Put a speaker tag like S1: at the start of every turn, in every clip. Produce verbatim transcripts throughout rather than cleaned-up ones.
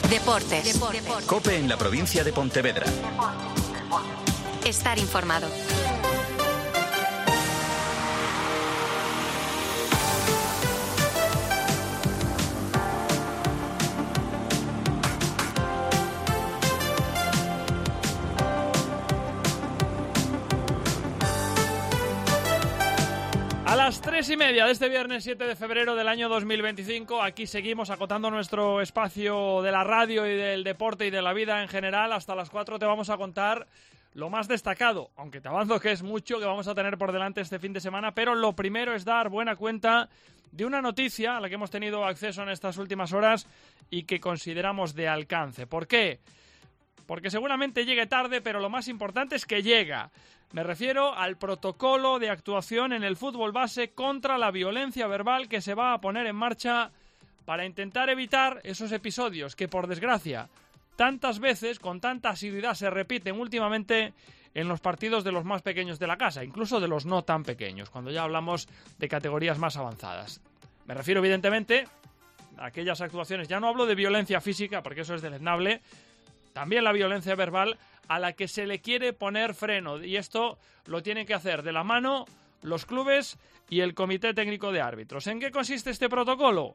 S1: Deportes. Deportes.
S2: COPE en la provincia de Pontevedra.
S1: Estar informado.
S3: A las tres y media de este viernes siete de febrero del año dos mil veinticinco, aquí seguimos acotando nuestro espacio de la radio y del deporte y de la vida en general. Hasta las cuatro te vamos a contar lo más destacado, aunque te avanzo que es mucho que vamos a tener por delante este fin de semana, pero lo primero es dar buena cuenta de una noticia a la que hemos tenido acceso en estas últimas horas y que consideramos de alcance. ¿Por qué? Porque seguramente llegue tarde, pero lo más importante es que llega. Me refiero al protocolo de actuación en el fútbol base contra la violencia verbal que se va a poner en marcha para intentar evitar esos episodios que, por desgracia, tantas veces, con tanta asiduidad, se repiten últimamente en los partidos de los más pequeños de la casa, incluso de los no tan pequeños, cuando ya hablamos de categorías más avanzadas. Me refiero, evidentemente, a aquellas actuaciones, ya no hablo de violencia física, porque eso es deleznable, también la violencia verbal, a la que se le quiere poner freno, y esto lo tienen que hacer de la mano los clubes y el Comité Técnico de Árbitros. ¿En qué consiste este protocolo?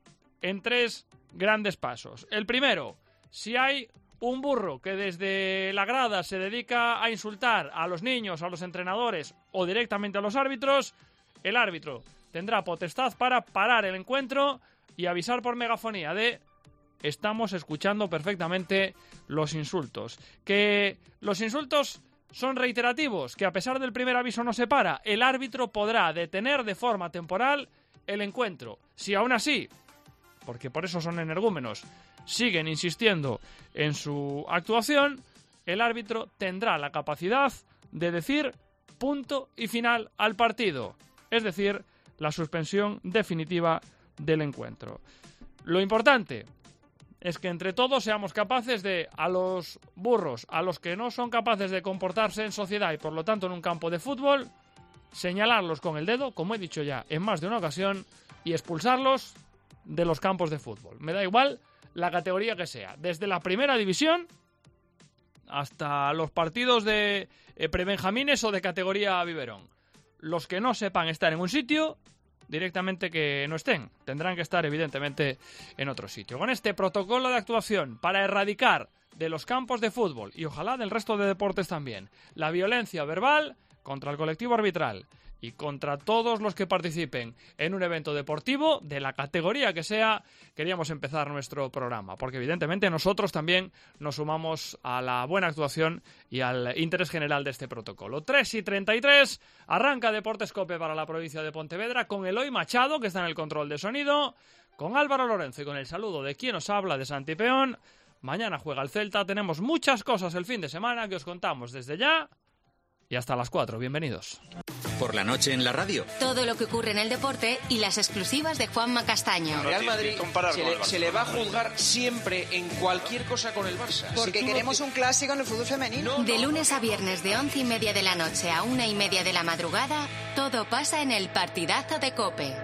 S3: En tres grandes pasos. El primero, si hay un burro que desde la grada se dedica a insultar a los niños, a los entrenadores o directamente a los árbitros, el árbitro tendrá potestad para parar el encuentro y avisar por megafonía de: estamos escuchando perfectamente los insultos. Que los insultos son reiterativos, que a pesar del primer aviso no se para, el árbitro podrá detener de forma temporal el encuentro. Si aún así, porque por eso son energúmenos, siguen insistiendo en su actuación, el árbitro tendrá la capacidad de decir punto y final al partido. Es decir, la suspensión definitiva del encuentro. Lo importante es que entre todos seamos capaces de, a los burros, a los que no son capaces de comportarse en sociedad y por lo tanto en un campo de fútbol, señalarlos con el dedo, como he dicho ya en más de una ocasión, y expulsarlos de los campos de fútbol. Me da igual la categoría que sea, desde la primera división hasta los partidos de eh, prebenjamines o de categoría biberón. Los que no sepan estar en un sitio, directamente que no estén. Tendrán que estar, evidentemente, en otro sitio. Con este protocolo de actuación para erradicar de los campos de fútbol, y ojalá del resto de deportes también, la violencia verbal contra el colectivo arbitral y contra todos los que participen en un evento deportivo, de la categoría que sea, queríamos empezar nuestro programa, porque evidentemente nosotros también nos sumamos a la buena actuación y al interés general de este protocolo. tres y treinta y tres, arranca Deportes COPE para la provincia de Pontevedra, con Eloy Machado, que está en el control de sonido, con Álvaro Lorenzo y con el saludo de quien os habla, de Santi Peón. Mañana juega el Celta, tenemos muchas cosas el fin de semana que os contamos desde ya y hasta las cuatro. Bienvenidos.
S2: Por la noche en la radio.
S1: Todo lo que ocurre en el deporte y las exclusivas de Juanma Castaño.
S4: Real Madrid se le, se le va a juzgar siempre en cualquier cosa con el Barça.
S5: Porque si queremos no... un clásico en el fútbol femenino.
S1: No, de lunes a viernes de once y media de la noche a una y media de la madrugada, todo pasa en el partidazo de COPE.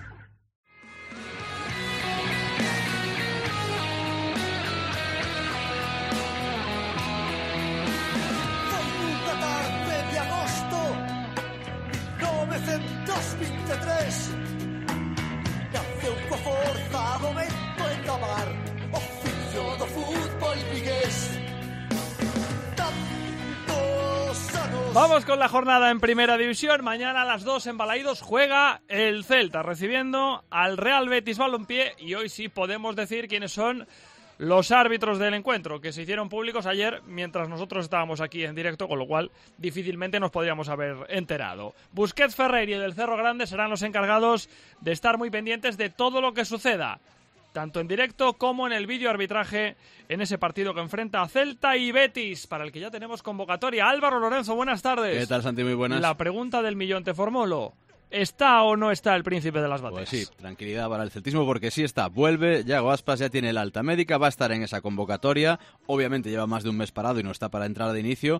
S6: novecientos veintitrés nace un forza momento en acabar oficio do fútbol vigués.
S3: Vamos con la jornada en Primera División. Mañana a las dos en Balaídos juega el Celta recibiendo al Real Betis Balompié, y hoy sí podemos decir quiénes son los árbitros del encuentro, que se hicieron públicos ayer mientras nosotros estábamos aquí en directo, con lo cual difícilmente nos podríamos haber enterado. Busquets, Ferrer y del Cerro Grande serán los encargados de estar muy pendientes de todo lo que suceda, tanto en directo como en el vídeo arbitraje en ese partido que enfrenta a Celta y Betis, para el que ya tenemos convocatoria. Álvaro Lorenzo, buenas tardes.
S7: ¿Qué tal, Santi? Muy buenas.
S3: La pregunta del millón te formulo: ¿está o no está el príncipe de las bateas?
S7: Pues sí, tranquilidad para el celtismo, porque sí está. Vuelve, Yago Aspas ya tiene el alta médica, va a estar en esa convocatoria. Obviamente lleva más de un mes parado y no está para entrar de inicio,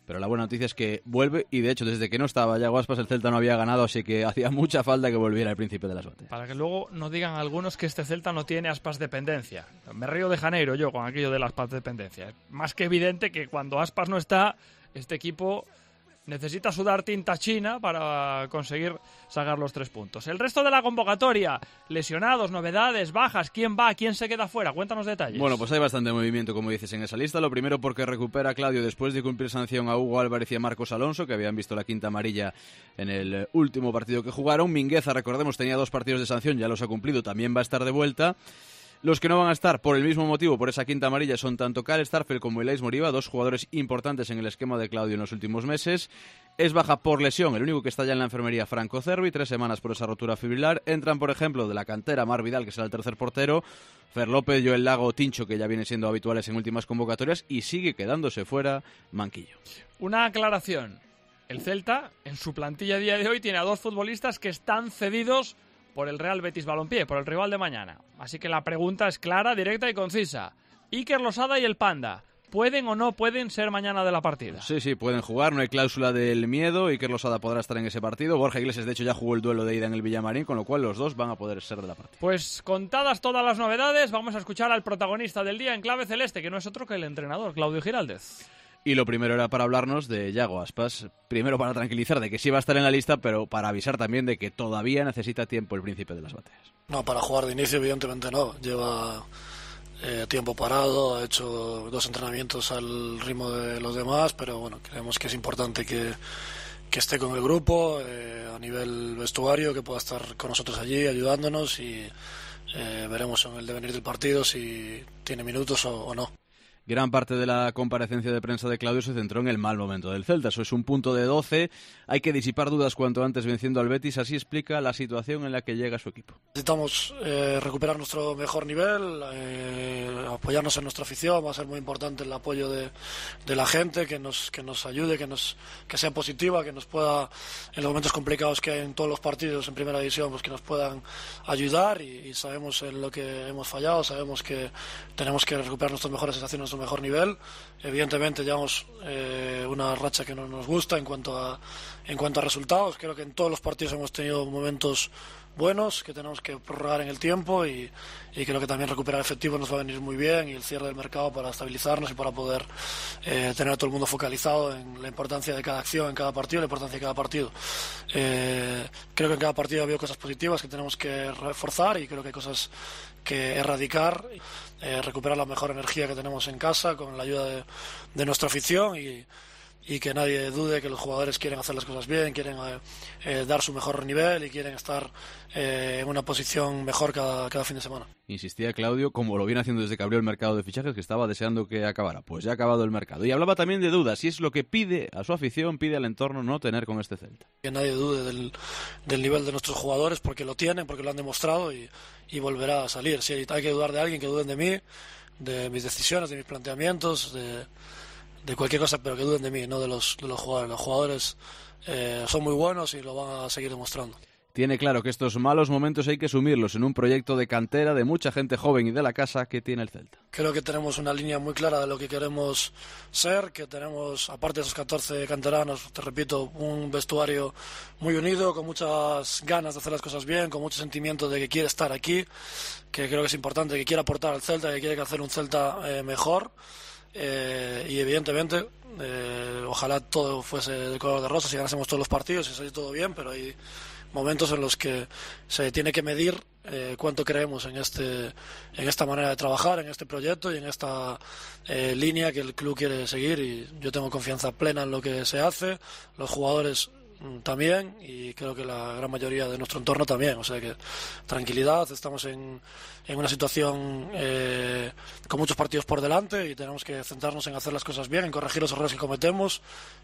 S7: Pero la buena noticia es que vuelve y de hecho desde que no estaba Yago Aspas el Celta no había ganado, así que hacía mucha falta que volviera el príncipe de las bateas.
S3: Para que luego no digan algunos que este Celta no tiene Aspas dependencia. Me río de Janeiro yo con aquello de la Aspas dependencia. Es más que evidente que cuando Aspas no está, este equipo necesita sudar tinta china para conseguir sacar los tres puntos. El resto de la convocatoria, lesionados, novedades, bajas, quién va, quién se queda fuera, cuéntanos detalles.
S7: Bueno, pues hay bastante movimiento, como dices, en esa lista. Lo primero porque recupera Claudio después de cumplir sanción a Hugo Álvarez y a Marcos Alonso, que habían visto la quinta amarilla en el último partido que jugaron. Mingueza, recordemos, tenía dos partidos de sanción, ya los ha cumplido, también va a estar de vuelta. Los que no van a estar por el mismo motivo, por esa quinta amarilla, son tanto Karel Starfelt como Elais Moriba, dos jugadores importantes en el esquema de Claudio en los últimos meses. Es baja por lesión, el único que está ya en la enfermería, Franco Cervi, tres semanas por esa rotura fibrilar. Entran, por ejemplo, de la cantera Mar Vidal, que será el tercer portero, Fer López, Joel Lago, Tincho, que ya vienen siendo habituales en últimas convocatorias, y sigue quedándose fuera Manquillo.
S3: Una aclaración. El Celta, en su plantilla a día de hoy, tiene a dos futbolistas que están cedidos por el Real Betis Balompié, por el rival de mañana. Así que la pregunta es clara, directa y concisa. Iker Losada y el Panda, ¿pueden o no pueden ser mañana de la partida?
S7: Sí, sí, pueden jugar, no hay cláusula del miedo. Iker Losada podrá estar en ese partido. Borja Iglesias, de hecho, ya jugó el duelo de ida en el Villamarín, con lo cual los dos van a poder ser de la partida.
S3: Pues contadas todas las novedades, vamos a escuchar al protagonista del día en clave celeste, que no es otro que el entrenador, Claudio Giraldez.
S7: Y lo primero era para hablarnos de Yago Aspas. Primero para tranquilizar de que sí va a estar en la lista, pero para avisar también de que todavía necesita tiempo el príncipe de las bateas.
S8: No, para jugar de inicio evidentemente no. Lleva eh, tiempo parado, ha hecho dos entrenamientos al ritmo de los demás, pero bueno, creemos que es importante que, que esté con el grupo eh, a nivel vestuario, que pueda estar con nosotros allí ayudándonos y eh, veremos en el devenir del partido si tiene minutos o, o no.
S7: Gran parte de la comparecencia de prensa de Claudio se centró en el mal momento del Celta. Eso es un punto de doce. Hay que disipar dudas cuanto antes venciendo al Betis. Así explica la situación en la que llega su equipo.
S8: Necesitamos eh, recuperar nuestro mejor nivel, eh, apoyarnos en nuestra afición. Va a ser muy importante el apoyo de, de la gente, que nos, que nos ayude, que, nos, que sea positiva, que nos pueda, en los momentos complicados que hay en todos los partidos en primera división, pues que nos puedan ayudar. Y, y sabemos en lo que hemos fallado, sabemos que tenemos que recuperar nuestras mejores sensaciones, mejor nivel. Evidentemente llevamos eh, una racha que no nos gusta en cuanto a en cuanto a resultados. Creo que en todos los partidos hemos tenido momentos buenos que tenemos que prorrogar en el tiempo y, y creo que también recuperar efectivo nos va a venir muy bien, y el cierre del mercado para estabilizarnos y para poder eh, tener a todo el mundo focalizado en la importancia de cada acción en cada partido, la importancia de cada partido. Eh, creo que en cada partido ha habido cosas positivas que tenemos que reforzar y creo que hay cosas que erradicar, eh, recuperar la mejor energía que tenemos en casa con la ayuda de, de nuestra afición y, y que nadie dude que los jugadores quieren hacer las cosas bien, quieren eh, eh, dar su mejor nivel y quieren estar eh, en una posición mejor cada, cada fin de semana.
S7: Insistía Claudio, como lo viene haciendo desde que abrió el mercado de fichajes, que estaba deseando que acabara. Pues ya ha acabado el mercado. Y hablaba también de dudas, y es lo que pide a su afición, pide al entorno no tener con este Celta.
S8: Que nadie dude del, del nivel de nuestros jugadores, porque lo tienen, porque lo han demostrado y, y volverá a salir. Si hay que dudar de alguien, que duden de mí, de mis decisiones, de mis planteamientos, de, de cualquier cosa, pero que duden de mí, no de los, de los jugadores. Los jugadores eh, son muy buenos y lo van a seguir demostrando.
S7: Tiene claro que estos malos momentos hay que asumirlos en un proyecto de cantera de mucha gente joven y de la casa que tiene el Celta.
S8: Creo que tenemos una línea muy clara de lo que queremos ser, que tenemos, aparte de esos catorce canteranos, te repito, un vestuario muy unido, con muchas ganas de hacer las cosas bien, con mucho sentimiento de que quiere estar aquí, que creo que es importante, que quiere aportar al Celta, que quiere hacer un Celta eh, mejor. Eh, y evidentemente eh, ojalá todo fuese de color de rosa, si ganásemos todos los partidos y saliera todo bien, pero hay momentos en los que se tiene que medir eh, cuánto creemos en este en esta manera de trabajar, en este proyecto y en esta eh, línea que el club quiere seguir, y yo tengo confianza plena en lo que se hace, los jugadores también, y creo que la gran mayoría de nuestro entorno también, o sea que tranquilidad, estamos en, en una situación eh, con muchos partidos por delante y tenemos que centrarnos en hacer las cosas bien, en corregir los errores que cometemos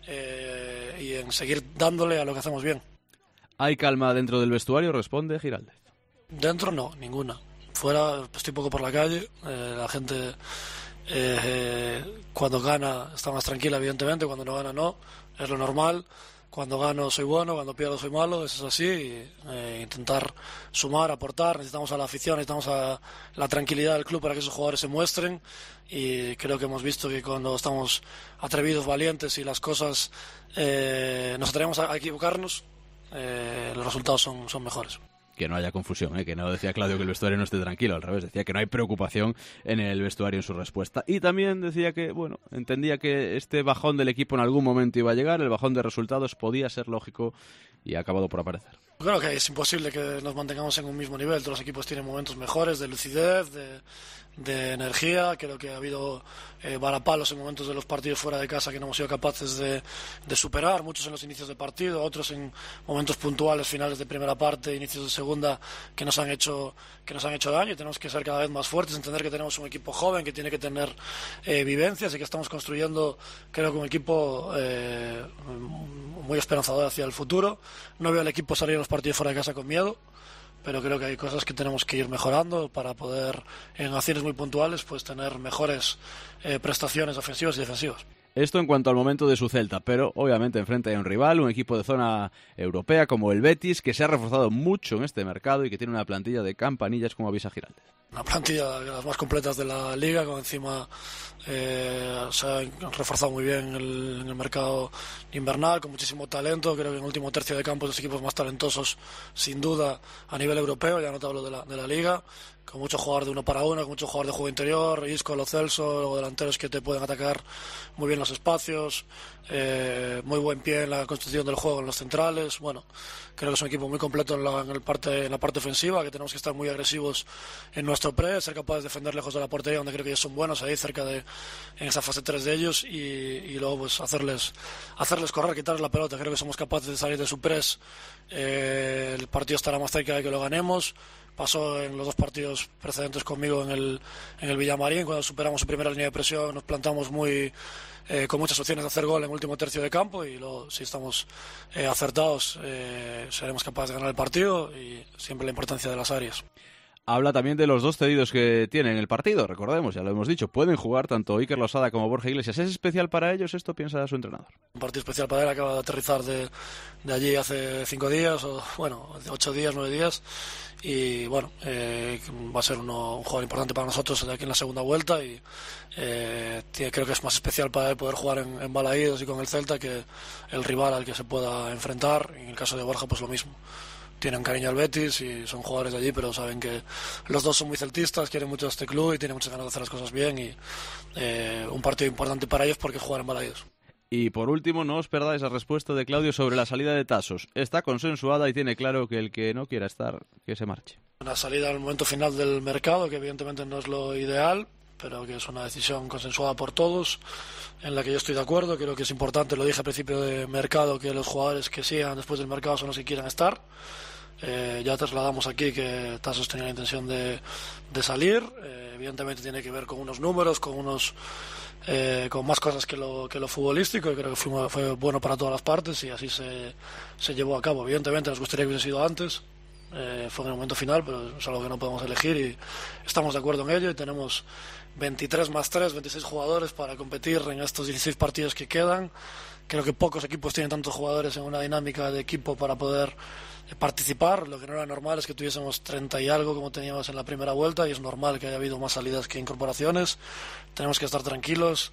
S8: eh, y en seguir dándole a lo que hacemos bien.
S7: ¿Hay calma dentro del vestuario? Responde Giraldez.
S8: Dentro no, ninguna. Fuera estoy poco por la calle, eh, la gente eh, cuando gana está más tranquila, evidentemente, cuando no gana no, es lo normal. cuando gano soy bueno, cuando pierdo soy malo, eso es así, y, eh, intentar sumar, aportar, necesitamos a la afición, necesitamos a la tranquilidad del club para que esos jugadores se muestren, y creo que hemos visto que cuando estamos atrevidos, valientes y las cosas eh, nos atrevemos a equivocarnos, eh, los resultados son, son mejores.
S7: Que no haya confusión, ¿eh? Que no decía Claudio que el vestuario no esté tranquilo, al revés, decía que no hay preocupación en el vestuario en su respuesta. Y también decía que, bueno, entendía que este bajón del equipo en algún momento iba a llegar, el bajón de resultados podía ser lógico y ha acabado por aparecer.
S8: Creo que es imposible que nos mantengamos en un mismo nivel, todos los equipos tienen momentos mejores de lucidez, de, de energía, creo que ha habido eh, varapalos en momentos de los partidos fuera de casa que no hemos sido capaces de, de superar, muchos en los inicios de partido, otros en momentos puntuales, finales de primera parte, inicios de segunda, que nos han hecho que nos han hecho daño, y tenemos que ser cada vez más fuertes, entender que tenemos un equipo joven que tiene que tener eh, vivencias y que estamos construyendo, creo que un equipo eh, muy esperanzador hacia el futuro. No veo al equipo salir a los partidos fuera de casa con miedo, pero creo que hay cosas que tenemos que ir mejorando para poder, en acciones muy puntuales, pues tener mejores eh, prestaciones ofensivas y defensivas.
S7: Esto en cuanto al momento de su Celta, pero obviamente enfrente hay un rival, un equipo de zona europea como el Betis, que se ha reforzado mucho en este mercado y que tiene una plantilla de campanillas, como avisa Giraldez.
S8: Una plantilla de las más completas de la liga, con encima eh, se ha reforzado muy bien en el, en el mercado invernal, con muchísimo talento. Creo que en el último tercio de campo es los equipos más talentosos, sin duda, a nivel europeo, ya no te hablo de la, de la liga, con mucho jugador de uno para uno, con mucho jugador de juego interior, Isco, Lo Celso, luego delanteros que te pueden atacar muy bien los espacios, eh, muy buen pie en la construcción del juego en los centrales. Bueno, creo que es un equipo muy completo en la, en el parte, en la parte ofensiva, que tenemos que estar muy agresivos en nuestro pre, ser capaces de defender lejos de la portería, donde creo que ellos son buenos, ahí cerca de, en esa fase tres de ellos, y, y luego pues hacerles hacerles correr, quitarles la pelota. Creo que somos capaces de salir de su press, eh, el partido estará más cerca de que lo ganemos. Pasó en los dos partidos precedentes conmigo en el, en el Villamarín, cuando superamos su primera línea de presión, nos plantamos muy eh, con muchas opciones de hacer gol en el último tercio de campo, y luego, si estamos eh, acertados, eh, seremos capaces de ganar el partido, y siempre la importancia de las áreas.
S7: Habla también de los dos cedidos que tienen el partido, recordemos, ya lo hemos dicho, pueden jugar tanto Iker Losada como Borja Iglesias. ¿Es especial para ellos esto, piensa su entrenador? Un
S8: partido especial para él, acaba de aterrizar de, de allí hace cinco días, o bueno, ocho días, nueve días, y bueno, eh, va a ser uno, un jugador importante para nosotros aquí en la segunda vuelta, y eh, tiene, creo que es más especial para él poder jugar en, en Balaídos y con el Celta que el rival al que se pueda enfrentar. En el caso de Borja, pues lo mismo. Tienen cariño al Betis y son jugadores de allí, pero saben que los dos son muy celtistas, quieren mucho a este club y tienen muchas ganas de hacer las cosas bien, y eh, un partido importante para ellos porque jugar en Balaídos.
S7: Y por último, no os perdáis la respuesta de Claudio sobre la salida de Tasos. Está consensuada y tiene claro que el que no quiera estar, que se marche.
S8: Una salida en el momento final del mercado, que evidentemente no es lo ideal, pero que es una decisión consensuada por todos, en la que yo estoy de acuerdo. Creo que es importante, lo dije al principio de mercado, que los jugadores que sigan después del mercado son los que quieran estar. Eh, ya trasladamos aquí que Tasos tenía la intención de, de salir. Eh, evidentemente tiene que ver con unos números, con unos eh, con más cosas que lo, que lo futbolístico, y creo que fue, fue bueno para todas las partes, y así se, se llevó a cabo. Evidentemente nos gustaría que hubiese sido antes, eh, fue en el momento final, pero es algo que no podemos elegir y estamos de acuerdo en ello, y tenemos veintitrés más tres, veintiséis jugadores para competir en estos dieciséis partidos que quedan. Creo que pocos equipos tienen tantos jugadores en una dinámica de equipo para poder participar. Lo que no era normal es que tuviésemos treinta y algo como teníamos en la primera vuelta, y es normal que haya habido más salidas que incorporaciones. Tenemos que estar tranquilos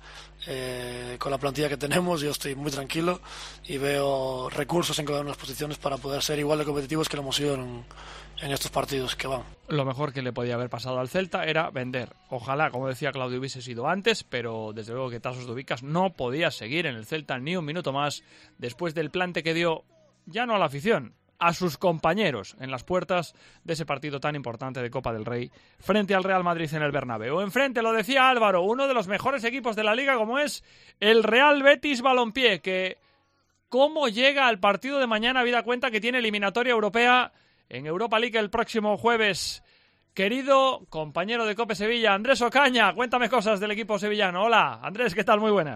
S8: eh, con la plantilla que tenemos. Yo estoy muy tranquilo y veo recursos en cada una de las posiciones para poder ser igual de competitivos que lo hemos sido en, en estos partidos que van.
S3: Lo mejor que le podía haber pasado al Celta era vender. Ojalá, como decía Claudio, hubiese sido antes, pero desde luego que Tasos de Ubicas no podía seguir en el Celta ni un minuto más después del plante que dio, ya no a la afición, a sus compañeros en las puertas de ese partido tan importante de Copa del Rey frente al Real Madrid en el Bernabéu. Enfrente, lo decía Álvaro, uno de los mejores equipos de la Liga, como es el Real Betis Balompié, que cómo llega al partido de mañana, habida cuenta que tiene eliminatoria europea en Europa League el próximo jueves. Querido compañero de COPE Sevilla, Andrés Ocaña, cuéntame cosas del equipo sevillano. Hola, Andrés, ¿qué tal? Muy buenas.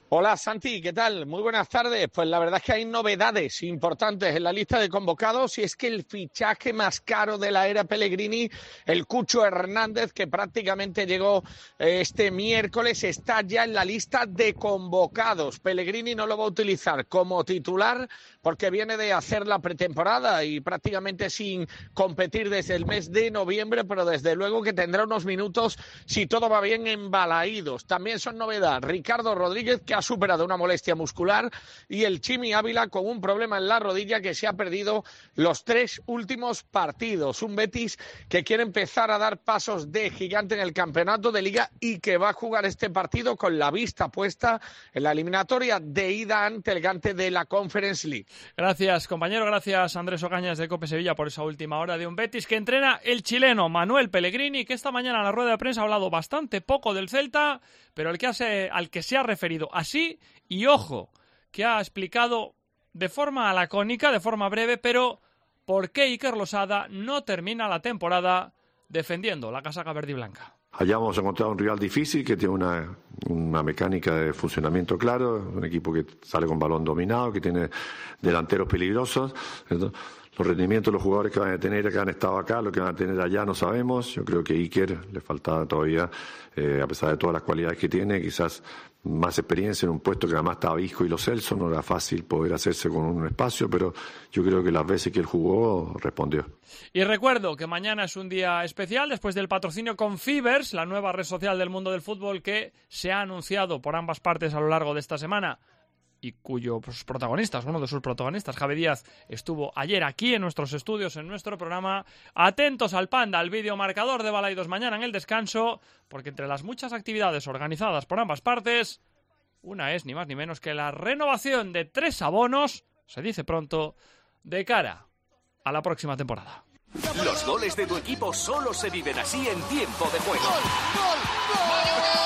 S9: Hola Santi, ¿qué tal? Muy buenas tardes. Pues la verdad es que hay novedades importantes en la lista de convocados y es que el fichaje más caro de la era Pellegrini, el Cucho Hernández, que prácticamente llegó este miércoles, está ya en la lista de convocados. Pellegrini no lo va a utilizar como titular porque viene de hacer la pretemporada y prácticamente sin competir desde el mes de noviembre, pero desde luego que tendrá unos minutos, si todo va bien, en Balaídos. También son novedad Ricardo Rodríguez, que ha superado una molestia muscular, y el Chimi Ávila con un problema en la rodilla, que se ha perdido los tres últimos partidos. Un Betis que quiere empezar a dar pasos de gigante en el campeonato de Liga y que va a jugar este partido con la vista puesta en la eliminatoria de ida ante el Gante de la Conference League.
S3: Gracias, compañero. Gracias, Andrés Ocañas de COPE Sevilla, por esa última hora de un Betis que entrena el chileno Manuel Pellegrini, que esta mañana en la rueda de prensa ha hablado bastante poco del Celta, pero el que hace, al que se ha referido así, y ojo, que ha explicado de forma lacónica, de forma breve, pero por qué Iker Losada no termina la temporada defendiendo la casaca verde y blanca.
S10: Hayamos encontrado un rival difícil que tiene una, una mecánica de funcionamiento claro, un equipo que sale con balón dominado, que tiene delanteros peligrosos. Entonces, los rendimientos de los jugadores que van a tener, que han estado acá, lo que van a tener allá, no sabemos. Yo creo que Iker le faltaba todavía, eh, a pesar de todas las cualidades que tiene, quizás más experiencia en un puesto que además estaba Isco y Lo Celso, no era fácil poder hacerse con un espacio, pero yo creo que las veces que él jugó respondió.
S3: Y recuerdo que mañana es un día especial después del patrocinio con Fibers, la nueva red social del mundo del fútbol que se ha anunciado por ambas partes a lo largo de esta semana y cuyos pues, protagonistas, uno de sus protagonistas, Javi Díaz, estuvo ayer aquí en nuestros estudios, en nuestro programa. Atentos al Panda, al vídeo marcador de Balaídos mañana en el descanso, porque entre las muchas actividades organizadas por ambas partes, una es ni más ni menos que la renovación de tres abonos, se dice pronto, de cara a la próxima temporada.
S11: Los goles de tu equipo solo se viven así en tiempo de juego.
S6: ¡Gol, gol, gol!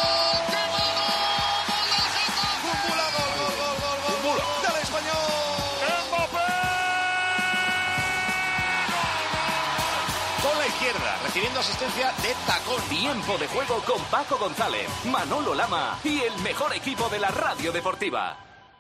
S11: Recibiendo asistencia de tacón. Tiempo de juego con Paco González, Manolo Lama y el mejor equipo de la radio deportiva.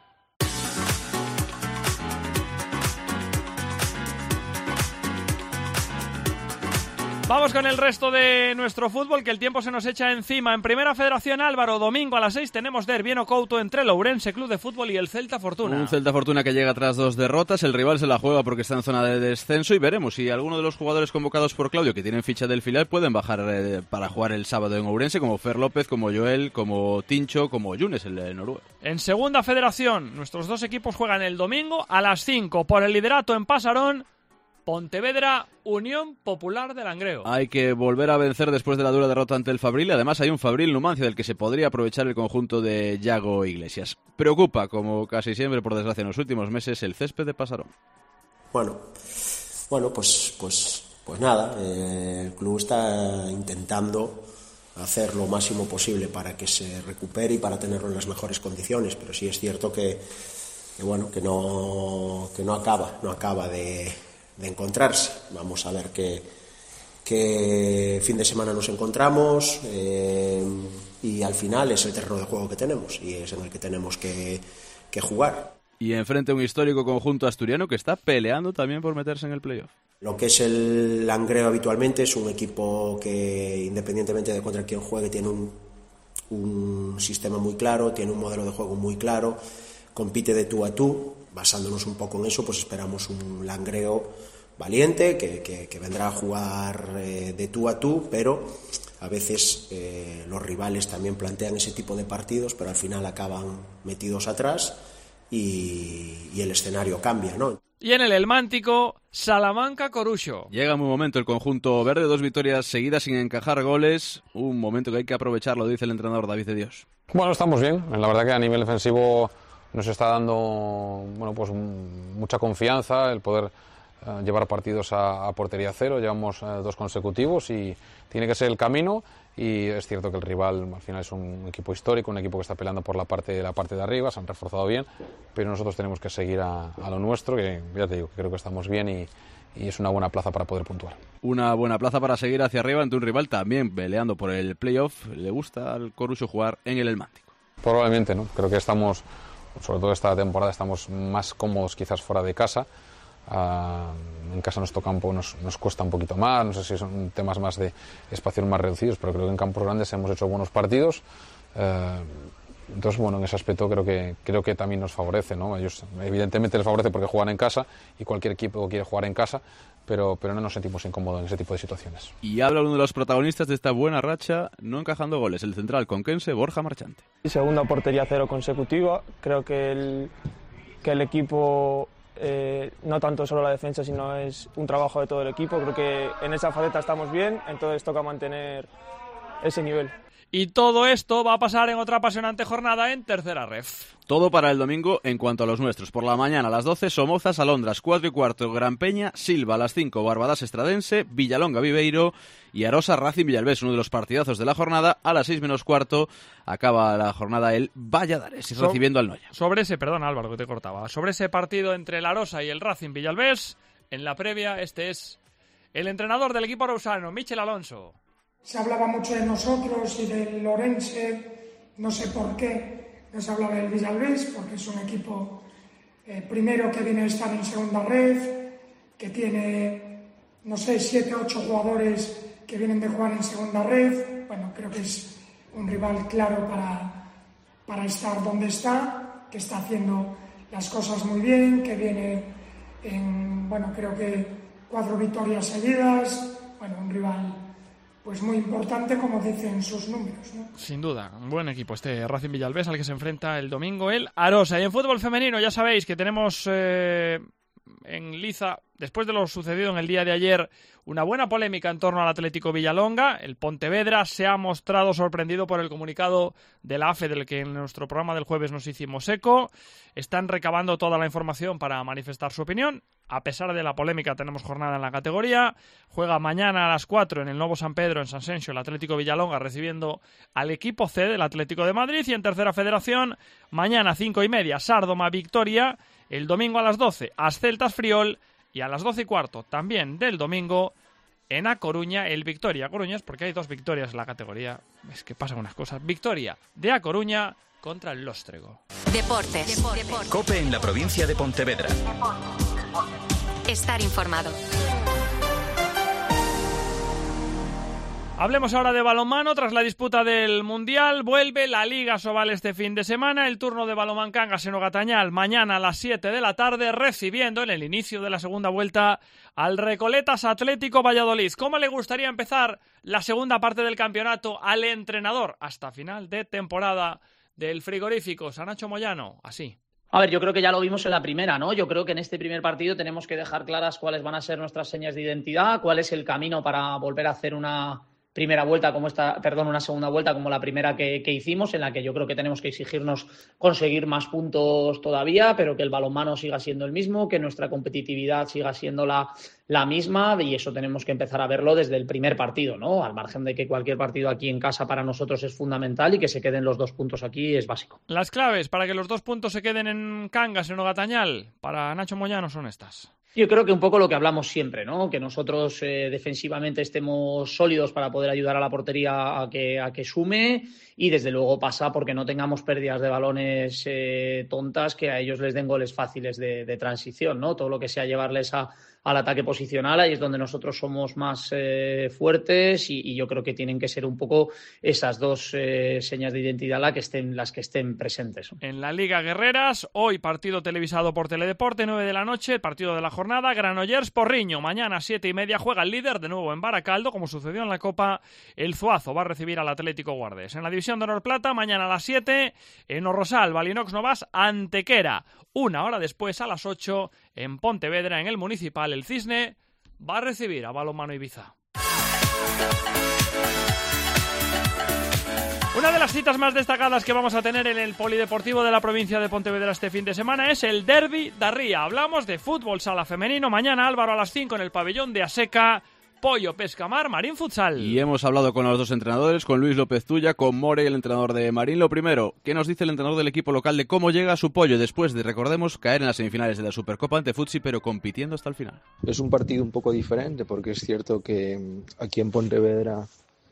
S3: Vamos con el resto de nuestro fútbol, que el tiempo se nos echa encima. En Primera Federación, Álvaro, domingo a las seis tenemos derbi en Couto entre el Ourense Club de Fútbol y el Celta Fortuna.
S7: Un Celta Fortuna que llega tras dos derrotas, el rival se la juega porque está en zona de descenso y veremos si alguno de los jugadores convocados por Claudio que tienen ficha del filial pueden bajar eh, para jugar el sábado en Ourense, como Fer López, como Joel, como Tincho, como Yunes, el de Noruega.
S3: En Segunda Federación, nuestros dos equipos juegan el domingo a las cinco por el liderato en Pasarón. Pontevedra, Unión Popular de Langreo.
S7: Hay que volver a vencer después de la dura derrota ante el Fabril. Además hay un Fabril Numancia del que se podría aprovechar el conjunto de Yago Iglesias. Preocupa, como casi siempre, por desgracia, en los últimos meses, el césped de Pasarón.
S12: Bueno, bueno pues, pues, pues nada, eh, el club está intentando hacer lo máximo posible para que se recupere y para tenerlo en las mejores condiciones, pero sí es cierto que, que bueno, que no, que no acaba, no acaba de... de encontrarse. Vamos a ver qué, qué fin de semana nos encontramos eh, y al final es el terreno de juego que tenemos y es en el que tenemos que, que jugar.
S7: Y enfrente un histórico conjunto asturiano que está peleando también por meterse en el playoff.
S12: Lo que es el Langreo habitualmente es un equipo que, independientemente de contra quién juegue, tiene un, un sistema muy claro, tiene un modelo de juego muy claro, compite de tú a tú. Basándonos un poco en eso, pues esperamos un Langreo valiente que, que, que vendrá a jugar eh, de tú a tú, pero a veces eh, los rivales también plantean ese tipo de partidos, pero al final acaban metidos atrás y, y el escenario cambia, ¿no?
S3: Y en el Elmántico, Salamanca-Corucho.
S7: Llega un momento el conjunto verde, dos victorias seguidas sin encajar goles, un momento que hay que aprovecharlo, dice el entrenador David de Dios.
S13: Bueno, estamos bien, la verdad que a nivel defensivo nos está dando bueno, pues mucha confianza el poder eh, llevar partidos a, a portería cero. Llevamos eh, dos consecutivos y tiene que ser el camino. Y es cierto que el rival al final es un equipo histórico, un equipo que está peleando por la parte, la parte de arriba, se han reforzado bien, pero nosotros tenemos que seguir a, a lo nuestro, que ya te digo, que creo que estamos bien y, y es una buena plaza para poder puntuar.
S7: Una buena plaza para seguir hacia arriba ante un rival también peleando por el playoff. Le gusta al Corucho jugar en el Elmántico.
S13: Probablemente, ¿no? Creo que estamos, sobre todo esta temporada, estamos más cómodos quizás fuera de casa. Uh, en casa nuestro campo nos, nos cuesta un poquito más, no sé si son temas más de espacios más reducidos, pero creo que en campos grandes hemos hecho buenos partidos. Uh, entonces, bueno, en ese aspecto creo que creo que también nos favorece, ¿no? Ellos evidentemente les favorece porque juegan en casa y cualquier equipo quiere jugar en casa, pero, pero no nos sentimos incómodos en ese tipo de situaciones.
S7: Y habla uno de los protagonistas de esta buena racha, no encajando goles, el central conquense Borja Marchante.
S14: Segunda portería cero consecutiva, creo que el, que el equipo, eh, no tanto solo la defensa, sino es un trabajo de todo el equipo, creo que en esa faceta estamos bien, entonces toca mantener ese nivel.
S3: Y todo esto va a pasar en otra apasionante jornada en Tercera Ref.
S7: Todo para el domingo en cuanto a los nuestros. Por la mañana a las doce, Somozas, Alondras, cuatro y cuarto, Gran Peña, Silva a las cinco, Barbadas Estradense, Villalonga Viveiro y Arosa Racing Villalbés, uno de los partidazos de la jornada. A las seis menos cuarto acaba la jornada el Valladares so recibiendo al Noya.
S3: Sobre ese, perdón Álvaro que te cortaba, sobre ese partido entre el Arosa y el Racing Villalbés, en la previa este es el entrenador del equipo arosano, Michel Alonso.
S15: Se hablaba mucho de nosotros y del Orense, no sé por qué no se hablaba del Villalbés, porque es un equipo eh, primero que viene a estar en segunda red, que tiene, no sé, siete o ocho jugadores que vienen de jugar en segunda red. Bueno, creo que es un rival claro para, para estar donde está, que está haciendo las cosas muy bien, que viene en, bueno, creo que cuatro victorias seguidas, bueno, un rival pues muy importante, como dicen sus números, ¿no?
S3: Sin duda, un buen equipo este Racing Villalbés al que se enfrenta el domingo el Arosa. Y en fútbol femenino ya sabéis que tenemos eh, en liza, después de lo sucedido en el día de ayer, una buena polémica en torno al Atlético Villalonga. El Pontevedra se ha mostrado sorprendido por el comunicado de la A F E del que en nuestro programa del jueves nos hicimos eco. Están recabando toda la información para manifestar su opinión. A pesar de la polémica, tenemos jornada en la categoría. Juega mañana a las cuatro en el Novo San Pedro, en San Senxo, el Atlético Villalonga, recibiendo al equipo C del Atlético de Madrid. Y en Tercera Federación, mañana cinco y media, Sárdoma Victoria. El domingo a las doce, Asceltas Friol. Y a las doce y cuarto, también del domingo, en A Coruña, el Victoria. A Coruña es porque hay dos victorias en la categoría. Es que pasan unas cosas. Victoria de A Coruña contra el Lóstrego.
S1: Deportes. Deportes.
S2: COPE en la provincia de Pontevedra.
S1: Estar informado.
S3: Hablemos ahora de balonmano. Tras la disputa del Mundial, vuelve la Liga Sobal este fin de semana. El turno de balonmán Cangas en Ogatañal mañana a las siete de la tarde, recibiendo en el inicio de la segunda vuelta al Recoletas Atlético Valladolid. ¿Cómo le gustaría empezar la segunda parte del campeonato al entrenador hasta final de temporada del frigorífico Sanacho Moyano? Así.
S16: A ver, yo creo que ya lo vimos en la primera, ¿no? Yo creo que en este primer partido tenemos que dejar claras cuáles van a ser nuestras señas de identidad, cuál es el camino para volver a hacer una primera vuelta como esta, perdón, una segunda vuelta como la primera que, que hicimos, en la que yo creo que tenemos que exigirnos conseguir más puntos todavía, pero que el balonmano siga siendo el mismo, que nuestra competitividad siga siendo la, la misma, y eso tenemos que empezar a verlo desde el primer partido, ¿no? Al margen de que cualquier partido aquí en casa para nosotros es fundamental y que se queden los dos puntos aquí es básico.
S3: Las claves para que los dos puntos se queden en Cangas, en Ogatañal, para Nacho Moyano son estas.
S16: Yo creo que un poco lo que hablamos siempre, ¿no? Que nosotros eh, defensivamente estemos sólidos para poder ayudar a la portería a que, a que sume, y desde luego pasa porque no tengamos pérdidas de balones eh, tontas que a ellos les den goles fáciles de, de transición, ¿no? Todo lo que sea llevarles a, al ataque posicional, ahí es donde nosotros somos más eh, fuertes, y, y yo creo que tienen que ser un poco esas dos eh, señas de identidad la que estén, las que estén presentes.
S3: En la Liga Guerreras, hoy partido televisado por Teledeporte, nueve de la noche, partido de la jornada, Granollers Porriño. Mañana siete y media juega el líder de nuevo en Baracaldo, como sucedió en la Copa. El Zuazo va a recibir al Atlético Guardés. En la División de Honor Plata, mañana a las siete, en Orrosal, Balinox Novas, Antequera. Una hora después, a las ocho, en Pontevedra, en el Municipal, el Cisne va a recibir a Balonmano Ibiza. Una de las citas más destacadas que vamos a tener en el Polideportivo de la provincia de Pontevedra este fin de semana es el Derbi da Ría. Hablamos de fútbol sala femenino. Mañana, Álvaro, a las cinco en el pabellón de Aseca. Pollo, Pescamar, Marín Futsal.
S7: Y hemos hablado con los dos entrenadores, con Luis López Tuya, con More, el entrenador de Marín. Lo primero, ¿qué nos dice el entrenador del equipo local de cómo llega su Pollo después de, recordemos, caer en las semifinales de la Supercopa ante Futsi, pero compitiendo hasta el final?
S17: Es un partido un poco diferente porque es cierto que aquí en Pontevedra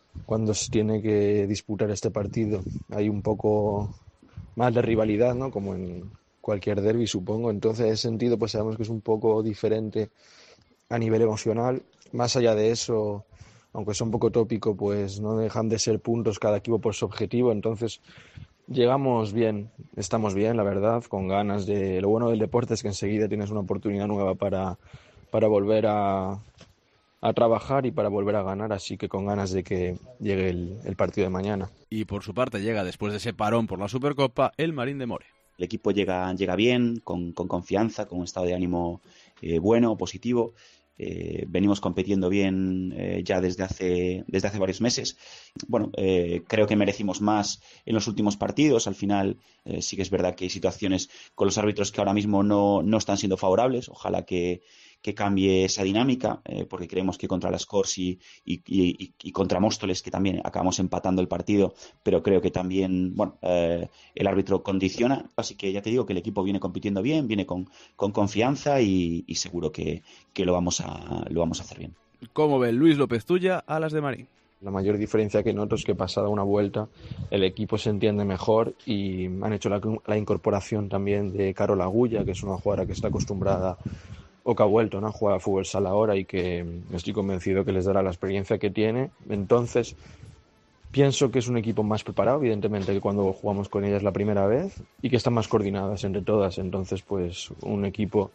S17: cuando se tiene que disputar este partido hay un poco más de rivalidad, ¿no? Como en cualquier derbi, supongo. Entonces, en ese sentido, pues sabemos que es un poco diferente a nivel emocional. Más allá de eso, aunque sea un poco tópico, pues no dejan de ser puntos cada equipo por su objetivo. Entonces, llegamos bien, estamos bien, la verdad, con ganas de... Lo bueno del deporte es que enseguida tienes una oportunidad nueva para, para volver a, a trabajar y para volver a ganar, así que con ganas de que llegue el, el partido de mañana.
S7: Y por su parte llega, después de ese parón por la Supercopa, el Marín de More.
S18: El equipo llega, llega bien, con, con confianza, con un estado de ánimo eh, bueno, positivo. Eh, venimos compitiendo bien eh, ya desde hace, desde hace varios meses. Bueno, eh, creo que merecimos más en los últimos partidos. Al final eh, sí que es verdad que hay situaciones con los árbitros que ahora mismo no, no están siendo favorables. Ojalá que, que cambie esa dinámica, eh, porque creemos que contra las Corts y, y, y, y contra Móstoles, que también acabamos empatando el partido, pero creo que también bueno eh, el árbitro condiciona. Así que ya te digo que el equipo viene compitiendo bien, viene con, con confianza y, y seguro que, que lo vamos a lo vamos a hacer bien.
S7: ¿Cómo ve Luis López Tuya a las de Marín?
S17: La mayor diferencia que noto es que pasada una vuelta el equipo se entiende mejor y han hecho la, la incorporación también de Carola Agulla, que es una jugadora que está acostumbrada o que ha vuelto, ¿no?, a jugar a fútbol sala ahora y que estoy convencido que les dará la experiencia que tiene. Entonces pienso que es un equipo más preparado, evidentemente, que cuando jugamos con ellas la primera vez, y que están más coordinadas entre todas. Entonces, pues un equipo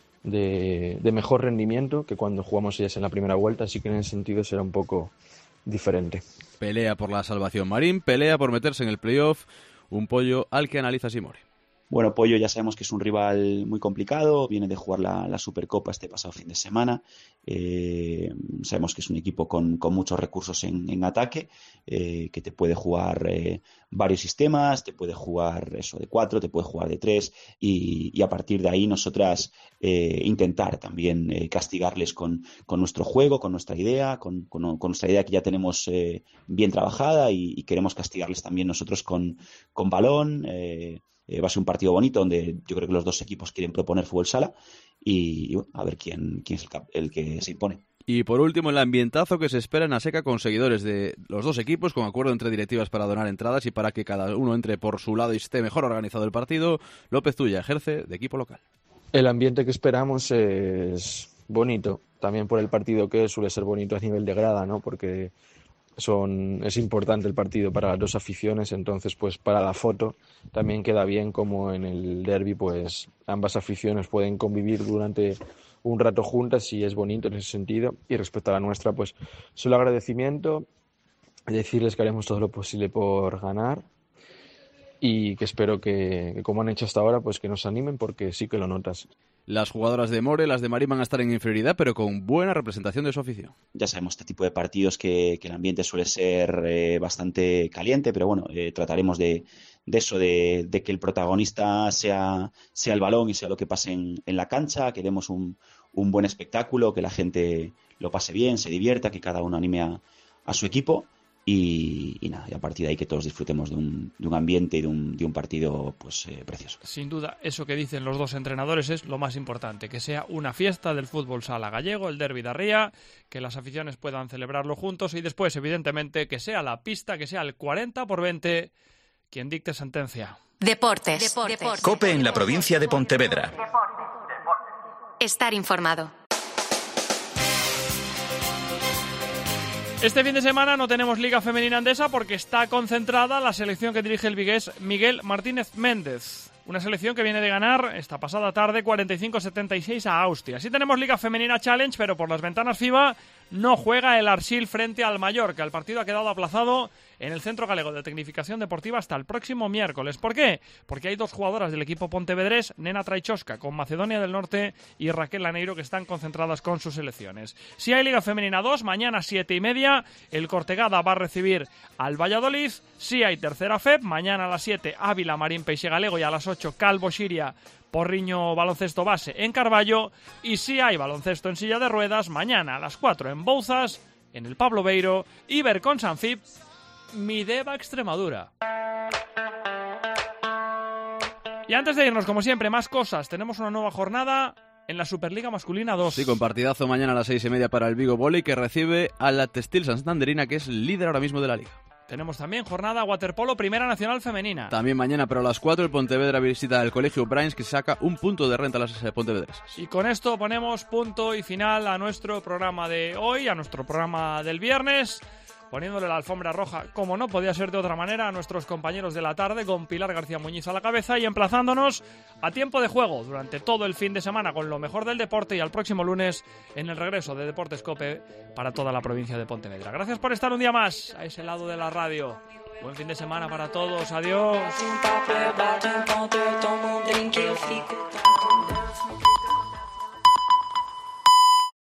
S17: de, de mejor rendimiento que cuando jugamos ellas en la primera vuelta, así que en ese sentido será un poco diferente.
S7: Pelea por la salvación Marín, pelea por meterse en el playoff, un Pollo al que analiza Simore.
S18: Bueno, Pollo ya sabemos que es un rival muy complicado, viene de jugar la, la Supercopa este pasado fin de semana. Eh, sabemos que es un equipo con, con muchos recursos en, en ataque, eh, que te puede jugar eh, varios sistemas, te puede jugar eso de cuatro, te puede jugar de tres, y, y a partir de ahí nosotras eh, intentar también eh, castigarles con, con nuestro juego, con nuestra idea, con, con, con nuestra idea que ya tenemos eh, bien trabajada, y, y queremos castigarles también nosotros con, con balón. Eh, Eh, va a ser un partido bonito donde yo creo que los dos equipos quieren proponer fútbol sala y, y bueno, a ver quién, quién es el, el que se impone.
S7: Y por último, el ambientazo que se espera en Aseca con seguidores de los dos equipos, con acuerdo entre directivas para donar entradas y para que cada uno entre por su lado y esté mejor organizado el partido. López Tuya ejerce de equipo local.
S17: El ambiente que esperamos es bonito, también por el partido que es, suele ser bonito a nivel de grada, ¿no? Porque Son, es importante el partido para las dos aficiones, entonces pues para la foto también queda bien como en el derbi pues ambas aficiones pueden convivir durante un rato juntas y es bonito en ese sentido. Y respecto a la nuestra pues solo agradecimiento, decirles que haremos todo lo posible por ganar y que espero que, que como han hecho hasta ahora pues que nos animen, porque sí que lo notas.
S7: Las jugadoras de More, las de Marín van a estar en inferioridad, pero con buena representación de su afición.
S18: Ya sabemos este tipo de partidos que, que el ambiente suele ser eh, bastante caliente, pero bueno, eh, trataremos de, de eso, de, de que el protagonista sea, sea el balón y sea lo que pase en, en la cancha. Queremos un, un buen espectáculo, que la gente lo pase bien, se divierta, que cada uno anime a, a su equipo. Y, y nada, y a partir de ahí que todos disfrutemos de un, de un ambiente y de un, de un partido pues eh, precioso.
S3: Sin duda, eso que dicen los dos entrenadores es lo más importante, que sea una fiesta del fútbol sala gallego, el derbi da Ría, que las aficiones puedan celebrarlo juntos y después, evidentemente, que sea la pista, que sea el cuarenta por veinte quien dicte sentencia.
S1: Deportes. Deportes.
S2: COPE en la provincia de Pontevedra.
S1: Estar informado.
S3: Este fin de semana no tenemos Liga Femenina Andesa porque está concentrada la selección que dirige el vigués Miguel Martínez Méndez. Una selección que viene de ganar esta pasada tarde cuarenta y cinco a setenta y seis a Austria. Sí tenemos Liga Femenina Challenge, pero por las ventanas FIBA no juega el Arsil frente al Mallorca. El partido ha quedado aplazado en el Centro Galego de Tecnificación Deportiva hasta el próximo miércoles. ¿Por qué? Porque hay dos jugadoras del equipo pontevedrés, Nena Traichowska con Macedonia del Norte y Raquel Laneiro, que están concentradas con sus selecciones. Si hay Liga Femenina dos, mañana siete y media, el Cortegada va a recibir al Valladolid. Si hay tercera F E P, mañana a las siete, Ávila Marín Peixe Galego, y a las ocho, Calvo Xiria Porriño Baloncesto Base en Carballo. Y si hay baloncesto en silla de ruedas, mañana a las cuatro en Bouzas, en el Pablo Beiro, Iber con Sanfip, Mideva Extremadura. Y antes de irnos, como siempre, más cosas. Tenemos una nueva jornada en la Superliga Masculina dos.
S7: Sí, con partidazo mañana a las seis y media para el Vigo Volley, que recibe a la Textil Santanderina, que es líder ahora mismo de la liga.
S3: Tenemos también jornada waterpolo Primera Nacional Femenina.
S7: También mañana, pero a las cuatro, el Pontevedra visita el Colegio Brains, que saca un punto de renta a las eh, pontevedresas.
S3: Y con esto ponemos punto y final a nuestro programa de hoy, a nuestro programa del viernes, poniéndole la alfombra roja, como no podía ser de otra manera, a nuestros compañeros de la tarde, con Pilar García Muñiz a la cabeza, y emplazándonos a tiempo de juego durante todo el fin de semana con lo mejor del deporte, y al próximo lunes en el regreso de Deportes COPE para toda la provincia de Pontevedra. Gracias por estar un día más a ese lado de la radio. Buen fin de semana para todos. Adiós.